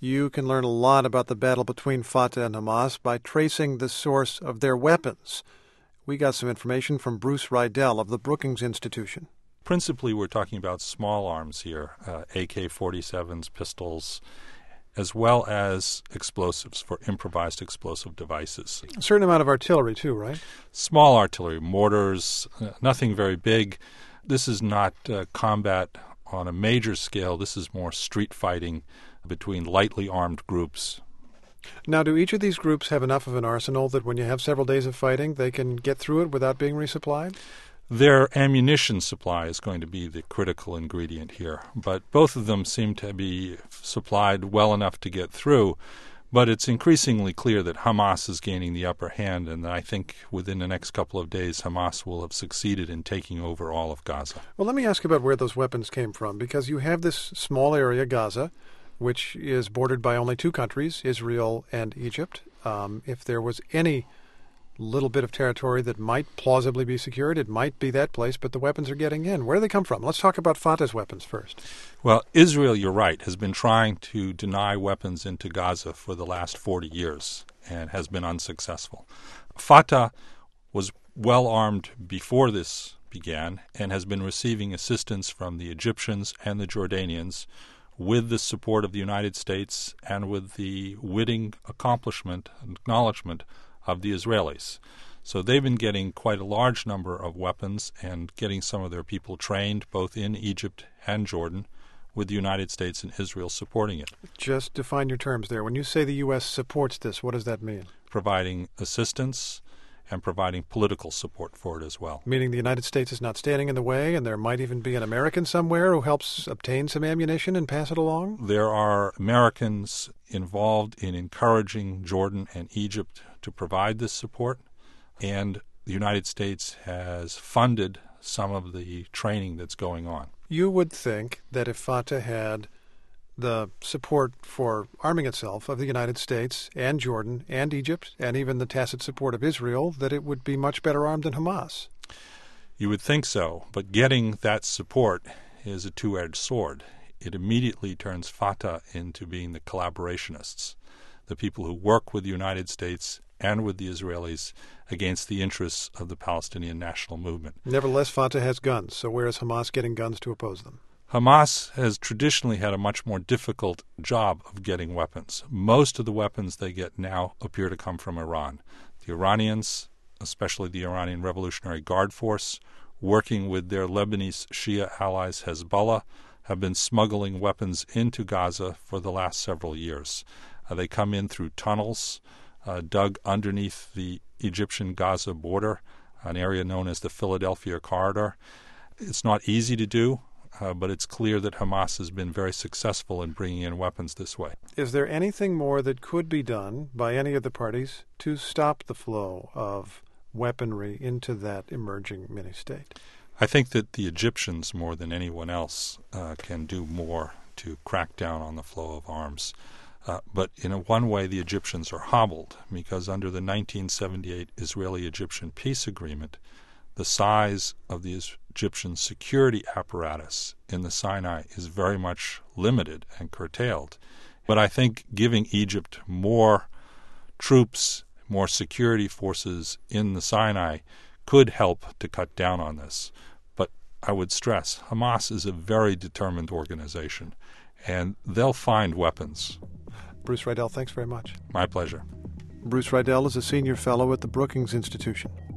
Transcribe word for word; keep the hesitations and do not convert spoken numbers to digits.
You can learn a lot about the battle between Fatah and Hamas by tracing the source of their weapons. We got some information from Bruce Riedel of the Brookings Institution. Principally, we're talking about small arms here, uh, A K forty-sevens, pistols, as well as explosives for improvised explosive devices. A certain amount of artillery, too, right? Small artillery, mortars, uh, nothing very big. This is not uh, combat on a major scale. This is more street fighting between lightly armed groups. Now, do each of these groups have enough of an arsenal that when you have several days of fighting, they can get through it without being resupplied? Their ammunition supply is going to be the critical ingredient here, but both of them seem to be supplied well enough to get through. But it's increasingly clear that Hamas is gaining the upper hand, and I think within the next couple of days, Hamas will have succeeded in taking over all of Gaza. Well, let me ask about where those weapons came from, because you have this small area, Gaza, which is bordered by only two countries, Israel and Egypt. Um, if there was any little bit of territory that might plausibly be secured, it might be that place, but the weapons are getting in. Where do they come from? Let's talk about Fatah's weapons first. Well, Israel, you're right, has been trying to deny weapons into Gaza for the last forty years and has been unsuccessful. Fatah was well armed before this began and has been receiving assistance from the Egyptians and the Jordanians with the support of the United States and with the witting accomplishment and acknowledgement of the Israelis. So they've been getting quite a large number of weapons and getting some of their people trained both in Egypt and Jordan, with the United States and Israel supporting it. Just define your terms there. When you say the U S supports this, what does that mean? Providing assistance and providing political support for it as well. Meaning the United States is not standing in the way, and there might even be an American somewhere who helps obtain some ammunition and pass it along? There are Americans involved in encouraging Jordan and Egypt to provide this support, and the United States has funded some of the training that's going on. You would think that if Fatah had the support for arming itself of the United States and Jordan and Egypt and even the tacit support of Israel, that it would be much better armed than Hamas. You would think so, but getting that support is a two-edged sword. It immediately turns Fatah into being the collaborationists, the people who work with the United States and with the Israelis against the interests of the Palestinian national movement. Nevertheless, Fatah has guns, so where is Hamas getting guns to oppose them? Hamas has traditionally had a much more difficult job of getting weapons. Most of the weapons they get now appear to come from Iran. The Iranians, especially the Iranian Revolutionary Guard Force, working with their Lebanese Shia allies Hezbollah, have been smuggling weapons into Gaza for the last several years. Uh, they come in through tunnels uh, dug underneath the Egyptian-Gaza border, an area known as the Philadelphia Corridor. It's not easy to do, uh, but it's clear that Hamas has been very successful in bringing in weapons this way. Is there anything more that could be done by any of the parties to stop the flow of weaponry into that emerging mini-state? I think that the Egyptians, more than anyone else, uh, can do more to crack down on the flow of arms. Uh, but in a one way, the Egyptians are hobbled, because under the nineteen seventy-eight Israeli-Egyptian peace agreement, the size of the Egyptian security apparatus in the Sinai is very much limited and curtailed. But I think giving Egypt more troops, more security forces in the Sinai could help to cut down on this. But I would stress, Hamas is a very determined organization, and they'll find weapons. Bruce Riedel, thanks very much. My pleasure. Bruce Riedel is a senior fellow at the Brookings Institution.